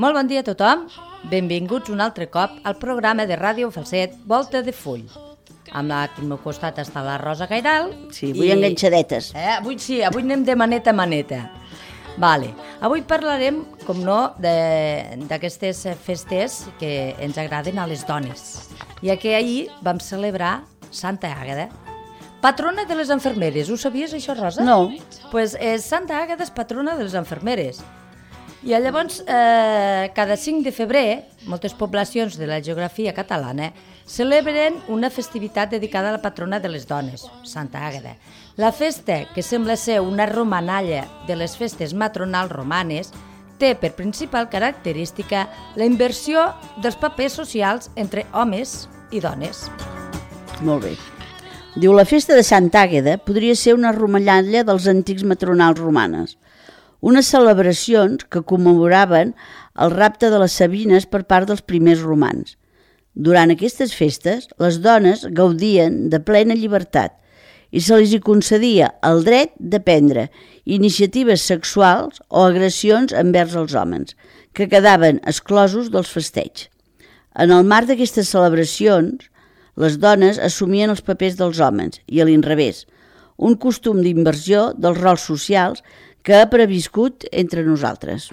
Molt bon dia a tothom, benvinguts un altre cop al programa de Ràdio Falset Volta de Full. Aquí al meu costat està la Rosa Gairal. Sí, avui enganxadetes. Avui anem de maneta a maneta. Vale. Avui parlarem, com no, d'aquestes festes que ens agraden a les dones. Ja que ahir vam celebrar Santa Àgueda, patrona de les infermeres. Ho sabies, això, Rosa? No. Pues Santa Àgueda és patrona de les infermeres. I llavors, cada 5 de febrer, moltes poblacions de la geografia catalana celebren una festivitat dedicada a la patrona de les dones, Santa Àgueda. La festa, que sembla ser una romanalla de les festes matronals romanes, té per principal característica la inversió dels papers socials entre homes i dones. Molt bé. Diu, la festa de Santa Àgueda podria ser una romallalla dels antics matronals romanes, unes celebracions que commemoraven el rapte de les Sabines per part dels primers romans. Durant aquestes festes, les dones gaudien de plena llibertat i se les hi concedia el dret de prendre iniciatives sexuals o agressions envers els homes, que quedaven exclosos dels festeigs. En el marc d'aquestes celebracions, les dones assumien els papers dels homes i a l'inrevés, un costum d'inversió dels rols socials que ha previscut entre nosaltres.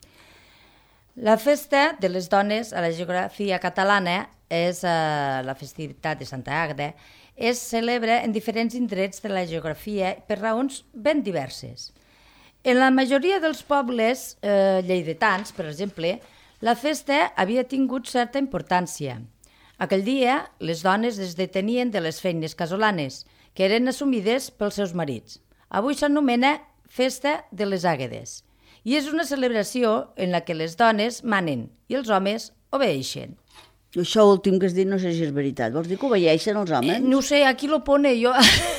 La festa de les dones a la geografia catalana és la festivitat de Santa Àgueda, es celebra en diferents indrets de la geografia per raons ben diverses. En la majoria dels pobles lleidatans, per exemple, la festa havia tingut certa importància. Aquell dia, les dones es detenien de les feines casolanes, que eren assumides pels seus marits. Avui s'anomena Festa de les Àguedes, i és una celebració en la que les dones manen i els homes obeeixen. Això últim que has dit no sé si és veritat. Vols dir que obeeixen els homes? No sé, aquí lo pone jo.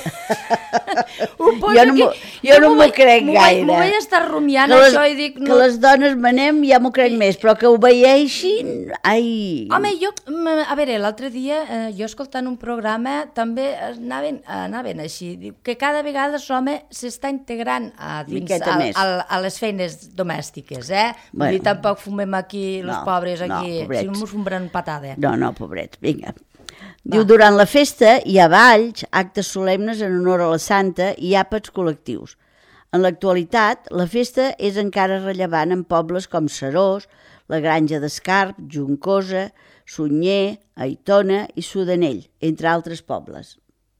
Jo no m'ho crec gaire. M'ho vaig estar rumiant això i dic... Que les dones manem ja m'ho crec més, però que obeeixin... Ai... Home, a veure, l'altre dia, jo escoltant un programa, també anaven així, que cada vegada l'home s'està integrant a les feines domèstiques, Vull dir, tampoc fumem aquí, els pobres aquí, si no mos fumbren patada. No, pobrets, vinga. Diu, durant la festa hi ha balls, actes solemnes en honor a la santa i àpats col·lectius. En l'actualitat, la festa és encara rellevant en pobles com Serós, la Granja d'Escarp, Juncosa, Sunyer, Aitona i Sudanell, entre altres pobles.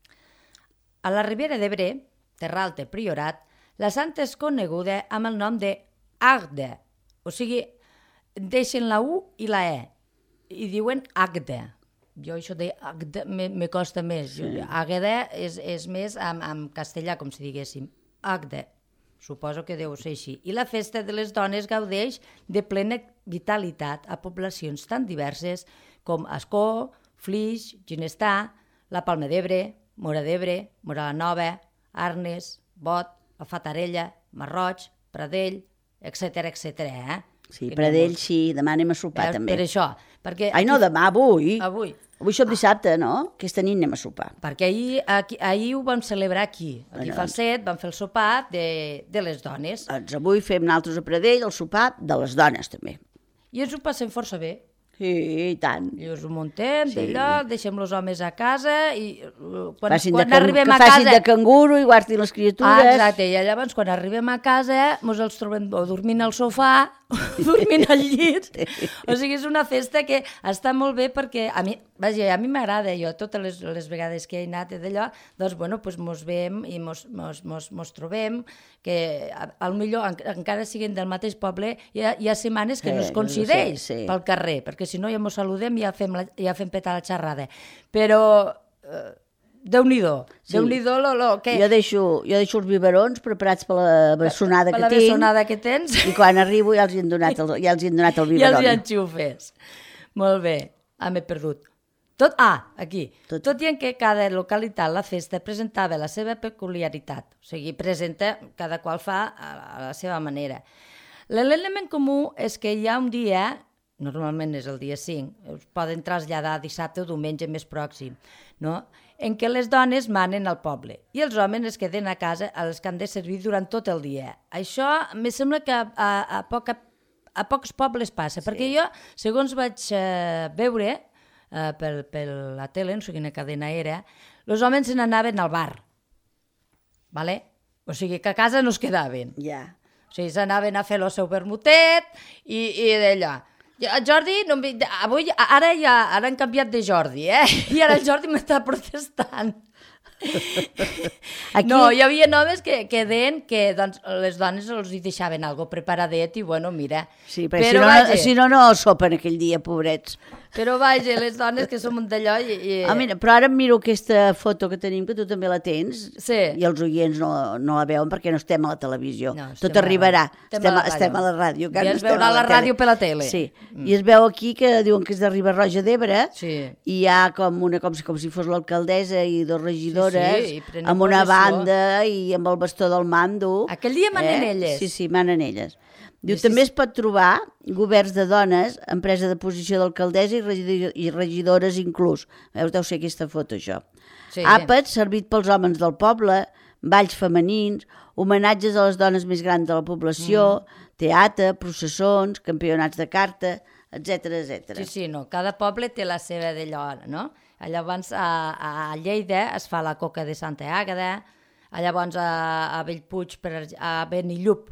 A la Ribera d'Ebre, Terra Alta, Priorat, la santa és coneguda amb el nom de Àgueda, o sigui, deixen la U i la E, i diuen Àgueda. Jo això de Àgueda me costa més. Sí. Àgueda és més en castellà, com si diguéssim. Àgueda. Suposo que deu ser així. I la festa de les dones gaudeix de plena vitalitat a poblacions tan diverses com Ascó, Flix, Ginestar, la Palma d'Ebre, Móra d'Ebre, Móra la Nova, Arnes, Bot, la Fatarella, Marroig, Pradell, etc. Sí, Pradell sí, demà anem a sopar també. Per això. Perquè ai no, demà, avui. Avui som dissabte, no? Aquesta nit anem a sopar. Perquè ahir ho vam celebrar aquí. Aquí a Falset vam fer el sopar de les dones. Doncs avui fem nosaltres a Pradell el sopar de les dones també. I ens ho passem força bé. Sí, i tant. I us ho muntem d'allò, deixem els homes a casa i quan arribem a casa... Que facin de canguro i guardin les criatures. Exacte, i llavors quan arribem a casa ens els trobem o dormint al sofà o dormint al llit. O sigui, és una festa que està molt bé perquè a mi m'agrada, jo totes les vegades que he anat d'allò, doncs bueno, mos veiem i mos trobem, que potser encara siguin del mateix poble, hi ha setmanes que no es coincideix pel carrer, perquè si no ja ens saludem i ja fem petar la xerrada. Però Déu-n'hi-do. Jo deixo els biberons preparats per la bessonada que tinc. Per la bessonada que tens. I quan arribo ja els hi han donat el biberon. Ja els hi enxufes. Molt bé. M'he perdut. Aquí. Tot i en què cada localitat, la festa, presentava la seva peculiaritat. O sigui, presenta, cada qual fa a la seva manera. L'element comú és que hi ha un dia, normalment és el dia 5, es poden traslladar dissabte o diumenge més pròxim, no?, en què les dones manen al poble i els homes es queden a casa a les que han de servir durant tot el dia. Això me sembla que a a pocs pobles passa, perquè jo, segons vaig veure per la tele, no sé quina cadena era, els homes se n'anaven al bar, vale? O sigui que a casa no es quedaven. Ja. O sigui, s'anaven a fer el seu vermutet i d'allò. Jordi, no avui, ara han canviat de Jordi, I ara el Jordi m'està protestant. Aquí... No, hi havia homes que deien que doncs, les dones els hi deixaven algo preparadet i bueno, mira... Sí, però si no sopen aquell dia, pobrets. Però vaja, les dones que som d'allò... Mira, però ara em miro aquesta foto que tenim, que tu també la tens, i els oients no la veuen perquè no estem a la televisió. Tot arribarà. Estem a la ràdio. I es veurà la ràdio per la tele. Sí, i es veu aquí que diuen que és de Riba-roja d'Ebre, i hi ha com si fos l'alcaldessa i dos regidores, amb una banda i amb el bastó del mando. Aquell dia manen elles. Sí, manen elles. Diu, també es pot trobar governs de dones en presa de posició d'alcaldessa i regidores inclús. Veus, deu ser aquesta foto, això. Àpats servit pels homes del poble, balls femenins, homenatges a les dones més grans de la població, teatre, processons, campionats de carta, etc. Sí, no, cada poble té la seva d'allò, no? Llavors a Lleida es fa la coca de Santa Àgueda, llavors a Bellpuig, a Benillup,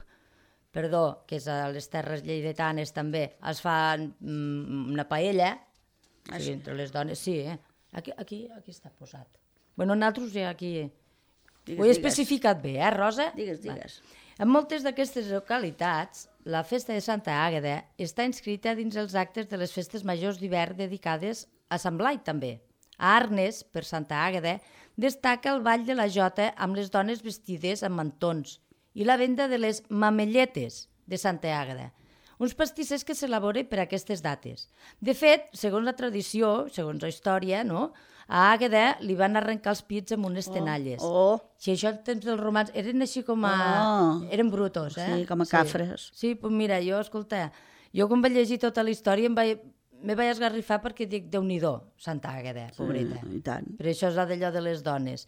que és a les terres lleidatanes també, es fa una paella, entre les dones, sí, aquí està posat. Bueno, nosaltres ja aquí... Ho he especificat bé, Rosa? Digues. En moltes d'aquestes localitats, la festa de Santa Àgueda està inscrita dins els actes de les festes majors d'hivern dedicades a Sant Blai, també. A Arnes, per Santa Àgueda, destaca el ball de la jota amb les dones vestides amb mantons i la venda de les mamelletes de Santa Àgueda, uns pastissers que s'elaboren per aquestes dates. De fet, segons la tradició, segons la història, no? A Àgueda li van arrencar els pits amb unes tenalles. Si això en temps dels romans eren així com a... Eren brutos, Sí, com a cafres. Sí, doncs mira, escolta, jo quan vaig llegir tota la història me vaig esgarrifar perquè dic, Déu-n'hi-do, Santa Àgueda, pobreta. I tant. Però això és d'allò de les dones.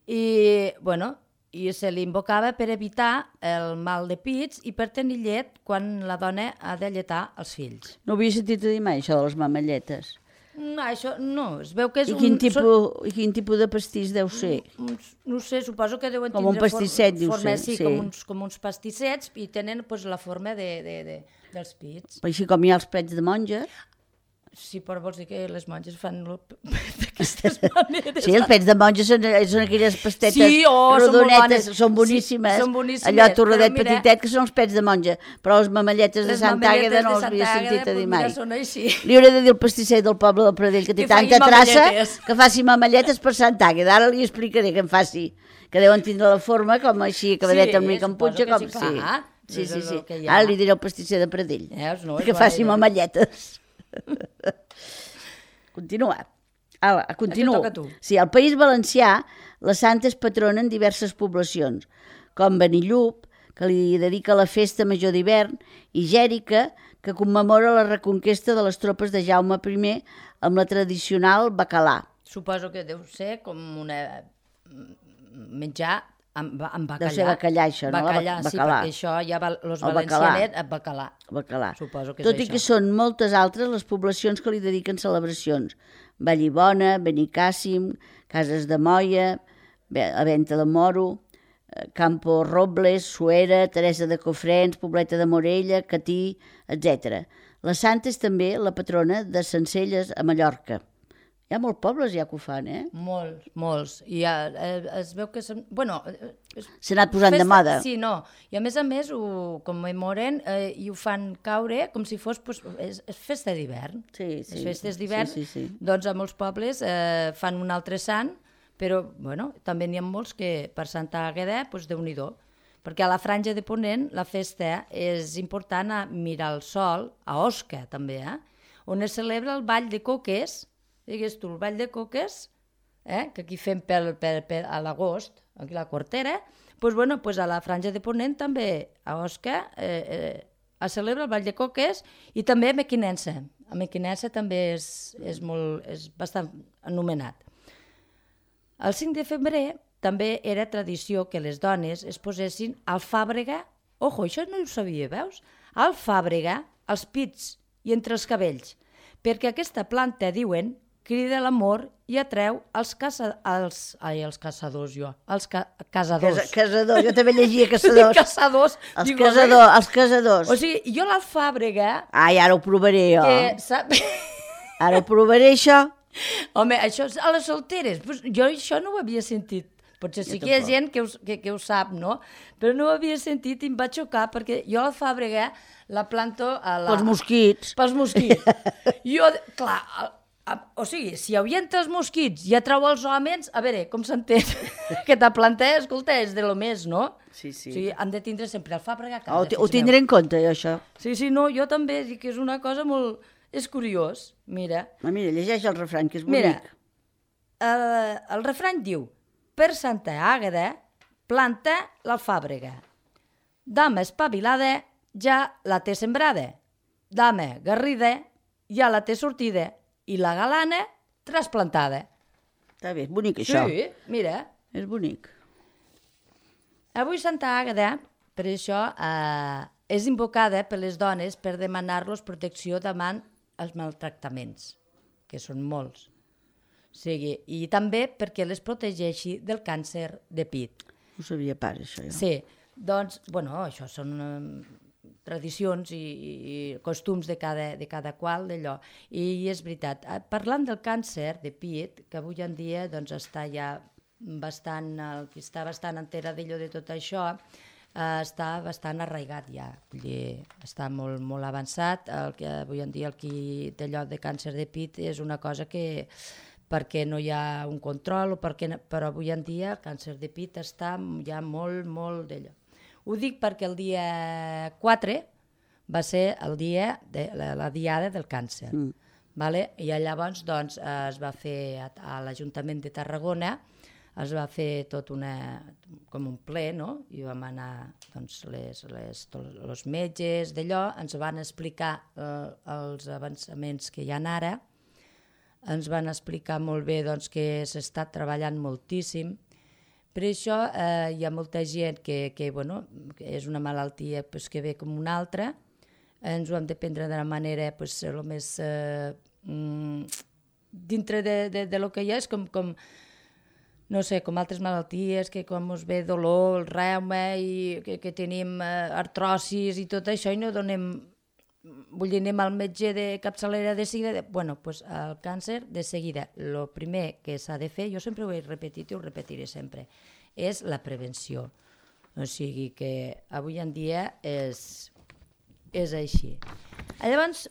I, bueno... i se li invocava per evitar el mal de pits i per tenir llet quan la dona ha de lletar els fills. No havia sentit a dir mai això de les mamelletes. No, això no, es veu que és I quin tipus de pastís deu ser? No sé, suposo que deuen tindre... Com un pastisset, diu ser. Sí, com uns pastissets i tenen la forma dels pits. Així com hi ha els plets de monja. Sí, però vols dir que les monges fan d'aquestes maneres. Sí, els pets de monja són aquelles pastetes rodonetes, són boníssimes. Allò torradet petitet, que són els pets de monja. Però les mamelletes de Santa Àgueda no els havia sentit a dir mai. Li hauré de dir al pastisser del poble del Pradell, que té tanta traça, que faci mamelletes per Santa Àgueda. Ara li explicaré que en faci, que deuen tindre la forma com així, acabadeta amb mica en punxa, com sí. Sí. Ara li diré al pastisser de Pradell, que faci mamelletes. Continua. Continuo. Sí, al País Valencià la santa és patrona en diverses poblacions, com Benillup, que li dedica la festa major d'hivern, i Gèrica, que commemora la reconquesta de les tropes de Jaume I amb la tradicional bacalà. Suposo que deu ser com una menjar amb bacallà. Deu ser bacallà, això, no? Bacallà, sí, perquè això ja els valencianets amb bacalà. Suposo que és això. Tot i que són moltes altres les poblacions que li dediquen celebracions. Vallibona, Benicàssim, Cases de Moia, a Venta de Moro, Campo Robles, Suera, Teresa de Cofrents, Pobleta de Morella, Catí, etc. La santa és també la patrona de Sencelles a Mallorca. Hi ha molts pobles ja que ho fan, Molts. I es veu que... S'ha anat posant de moda. Sí, no. I a més, ho commemoren i ho fan caure com si fos... És festa d'hivern. Sí. Les festes d'hivern, doncs a molts pobles fan un altre sant, però, també n'hi ha molts que per Santa Àgueda, Déu-n'hi-do. Perquè a la Franja de Ponent la festa és important a mirar el sol, a Osca també, on es celebra el ball de coques. Digues tu, el ball de coques, que aquí fem a l'agost, aquí a la Cortera, doncs a la Franja de Ponent també, a Osca, es celebra el ball de coques i també a Mequinensa. A Mequinensa també és bastant anomenat. El 5 de febrer també era tradició que les dones es posessin alfàbrega, això no ho sabia, veus? Alfàbrega als pits i entre els cabells, perquè aquesta planta, diuen, crida l'amor i atreu els caçadors. Casadors. Casadors, jo també llegia caçadors. Caçadors. Els caçadors. O sigui, jo l'alfàbrega... Ai, ara ho provaré jo. Que Ara ho provaré, això. Home, això és a les solteres. Pues jo això no ho havia sentit. Potser sí que hi ha gent que ho sap, no? Però no ho havia sentit i em va xocar perquè jo l'alfàbrega la planto Pels mosquits. Pels mosquits. Jo, clar, o sigui, si avienta els mosquits i atrau els homes, a veure, com s'entén? Aquesta planta, escolta, és de lo més, no? Sí, sí. O sigui, han de tindre sempre alfàbrega a casa. Ho tindré en compte, jo, això. Sí, no, jo també, dic que és una cosa molt... És curiós, mira. Mira, llegeix el refrany, que és bonic. Mira, el refrany diu: per Santa Àgueda, planta l'alfàbrega. Dama espavilada, ja la té sembrada. Dama garrida, ja la té sortida. I la galana, trasplantada. Està bé, és bonic, això. Sí, mira. És bonic. Avui Santa Àgueda, per això, és invocada per les dones per demanar-los protecció davant els maltractaments, que són molts. O sigui, i també perquè les protegeixi del càncer de pit. Ho sabia pas, això. Jo. Sí, doncs, bueno, això són tradicions i costums de cada qual d'allò. I és veritat, parlant del càncer de pit, que avui en dia doncs, està ja bastant, el que està bastant entera d'allò de tot això, està bastant arraigat ja, vull dir, està molt, molt avançat. Avui en dia el qui té allò de càncer de pit és una cosa que perquè no hi ha un control, però avui en dia el càncer de pit està ja molt, molt d'allò. Ho dic perquè el dia 4 va ser el dia de la diada del càncer. Vale? I llavors doncs, es va fer a l'Ajuntament de Tarragona, es va fer tot com un ple, no? I vam anar, doncs, els metges d'allò, ens van explicar els avançaments que hi ha ara, ens van explicar molt bé doncs, que s'està treballant moltíssim. Per això hi ha molta gent que bueno, és una malaltia pues, que ve com una altra, ens ho hem de prendre de la manera pues, el més dintre de lo que hi ha, és com no sé, com altres malalties, que com us ve dolor, el reuma, i que tenim artrosis i tot això, i no donem, vull dir, anem al metge de capçalera de seguida, bueno, doncs el càncer de seguida, el primer que s'ha de fer, jo sempre ho he repetit i ho repetiré sempre, és la prevenció. O sigui que avui en dia és així. Llavors,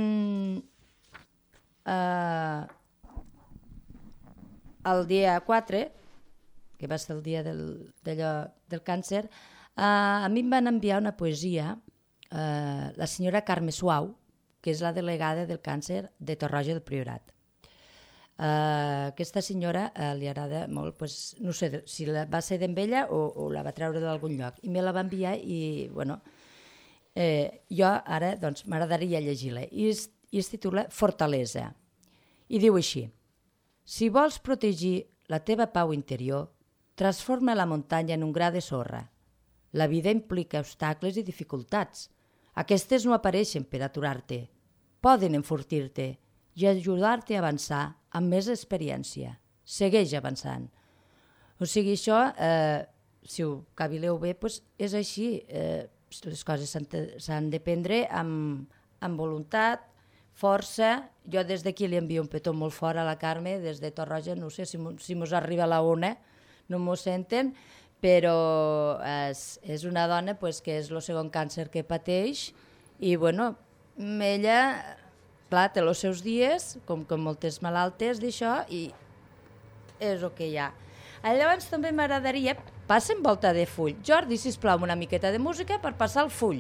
el dia 4, que va ser el dia del càncer, a mi em van enviar una poesia, la senyora Carme Suau, que és la delegada del càncer de Torroja del Priorat. Aquesta senyora li agrada molt, pues, no sé si va ser d'en ella o la va treure d'algun lloc, i me la va enviar i, bueno, jo ara doncs, m'agradaria llegir-la, i es titula Fortalesa, i diu així: si vols protegir la teva pau interior, transforma la muntanya en un gra de sorra. La vida implica obstacles i dificultats. Aquestes no apareixen per aturar-te, poden enfortir-te i ajudar-te a avançar amb més experiència. Segueix avançant. O sigui, això, si ho cavileu bé, doncs és així. Les coses s'han de prendre amb voluntat, força. Jo des d'aquí li envio un petó molt fort a la Carme, des de Torroja, no sé si mos arriba la ona, no m'ho senten, però és una dona que és el segon càncer que pateix i, bueno, ella, clar, té els seus dies, com moltes malaltes d'això, i és el que hi ha. Llavors també m'agradaria, passem volta de full. Jordi, sisplau, una miqueta de música per passar el full.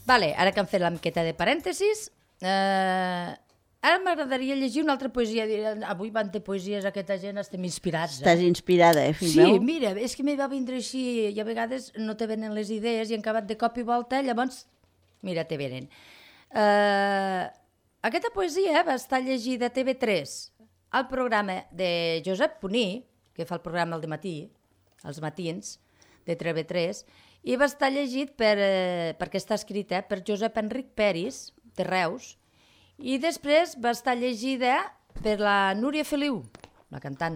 Vale, ara que hem fet la miqueta de parèntesis, ara m'agradaria llegir una altra poesia. Avui van de poesies, aquesta gent estem inspirats. Estàs inspirada, fill meu? meu? Sí, mira, és que m'hi va vindre així i a vegades no te venen les idees i en acabat de cop i volta, llavors, mira, te venen. Aquesta poesia va estar llegida a TV3 al programa de Josep Puní, que fa el programa al dematí, als matins, de TV3, i va estar llegit perquè està escrita per Josep Enric Peris, de Reus, i després va estar llegida per la Núria Feliu, la cantant,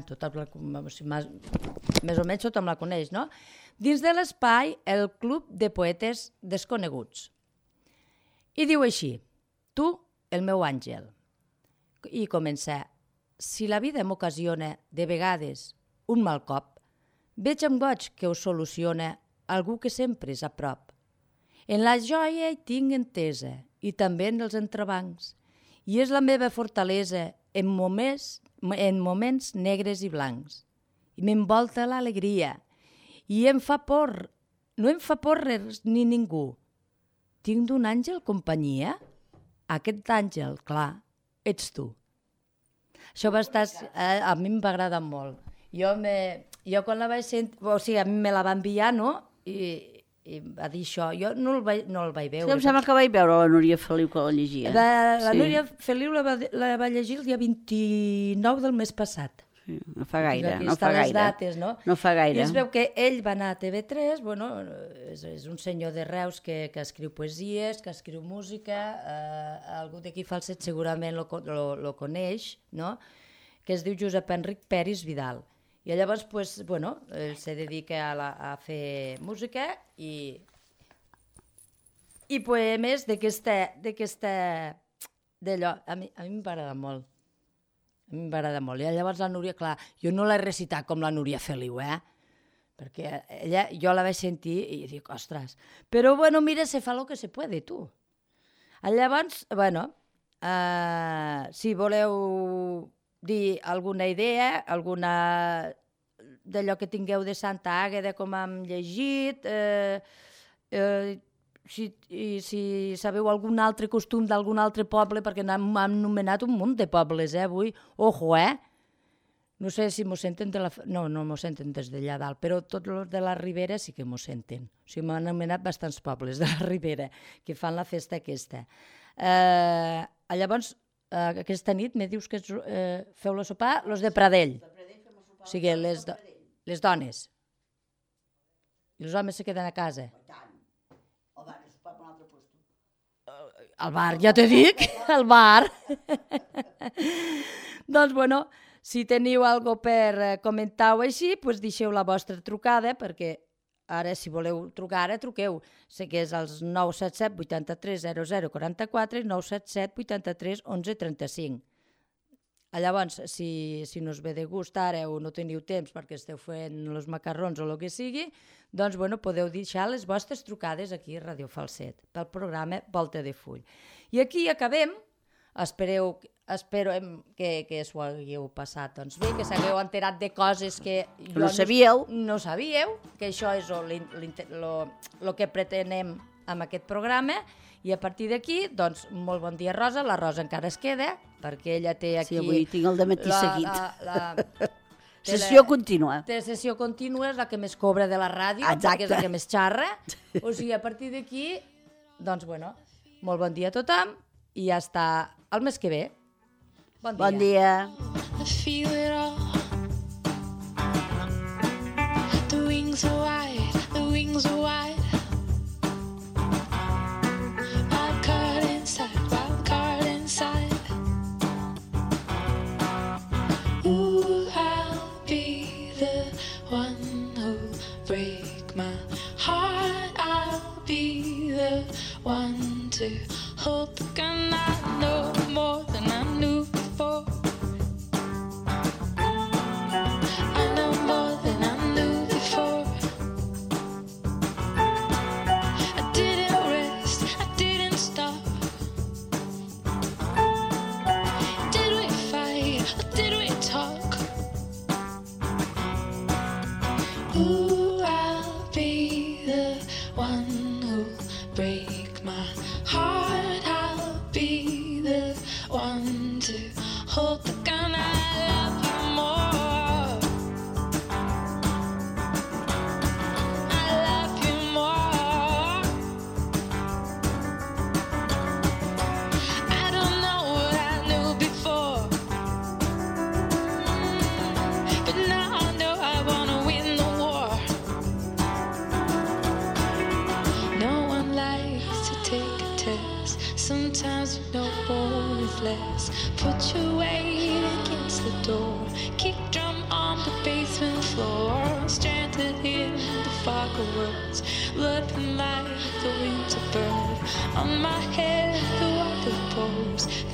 més o menys tothom la coneix, no? Dins de l'espai El Club de Poetes Desconeguts. I diu així: tu, el meu àngel. I comença: si la vida m'ocasiona, de vegades, un mal cop, veig amb goig que ho soluciona algú que sempre és a prop. En la joia hi tinc entesa i també en els entrebancs, i és la meva fortalesa en moments negres i blancs. I m'envolta l'alegria i no em fa por res ni ningú. Tinc d'un àngel companyia? Aquest àngel, clar, ets tu. Això va estar... A mi em va agradar molt. Jo quan la vaig sentir... O sigui, a mi me la va enviar, no? I va dir això. Jo no el vaig veure. Sí, em sembla que vaig veure la Núria Feliu que la llegia. La Núria Feliu la va llegir el dia 29 del mes passat. Sí, no fa gaire, no fa gaire. Dates, no? No fa gaire. I es veu que ell va anar a TV3, bueno, és un senyor de Reus que escriu poesies, que escriu música, algú d'aquí Falset segurament lo coneix, no? Que es diu Josep Enric Peris Vidal. I llavors, pues, bueno, ell se dedica a fer música i poemes d'allò. A mi m'agrada molt. A mi m'agrada molt. I llavors la Núria, clar, jo no l'he recitat com la Núria Feliu, perquè ella, jo la vaig sentir i dic, ostres, però bueno, mira, se fa lo que se puede, tu. Llavors, bueno, si voleu dir alguna idea, alguna d'allò que tingueu de Santa Àgueda, com hem llegit, si sabeu algun altre costum d'algun altre poble, perquè hem anomenat un munt de pobles, avui. Ojo, No sé si m'ho senten No m'ho senten des d'allà dalt, però tots els de la Ribera sí que m'ho senten. O sigui, m'han anomenat bastants pobles de la Ribera que fan la festa aquesta. Llavors, aquesta nit me dius que feu la sopar, los de Pradell. O sigui, les dones. I els homes se queden a casa. Al bar, ja t'he dit, al bar. Doncs, bueno, si teniu alguna cosa per comentar o així, doncs deixeu la vostra trucada, perquè ara, si voleu trucar, ara truqueu. Sé que és els 977 83 00 44 i 977 83 11 35. Llavors, si no us ve de gust ara o no teniu temps perquè esteu fent els macarrons o el que sigui, doncs podeu deixar les vostres trucades aquí a Ràdio Falset pel programa Volta de Full. I aquí acabem. Espero que s'ho hagueu passat bé, que s'hagueu enterat de coses que no sabíeu, que això és el que pretenem amb aquest programa. I a partir d'aquí, doncs, molt bon dia, Rosa. La Rosa encara es queda, perquè ella té aquí... Sí, avui tinc el dematí seguit. Sessió contínua. Té sessió contínua, és la que més cobra de la ràdio, perquè és la que més xarra. O sigui, a partir d'aquí, doncs, molt bon dia a tothom i ja està el mes que ve. Bon dia. Bon dia. The wings are wide, the wings are wide. Wild card inside. Ooh, I'll be the one who'll break my heart. I'll be the one to hold the gun. I know more than I knew before. I know more than I knew before. I didn't rest, I didn't stop. Did we fight or did we talk? Ooh, I'll be the one who'll break my basement floor, stranded in the fog of words, looking like the winter bird. On my head the water pours,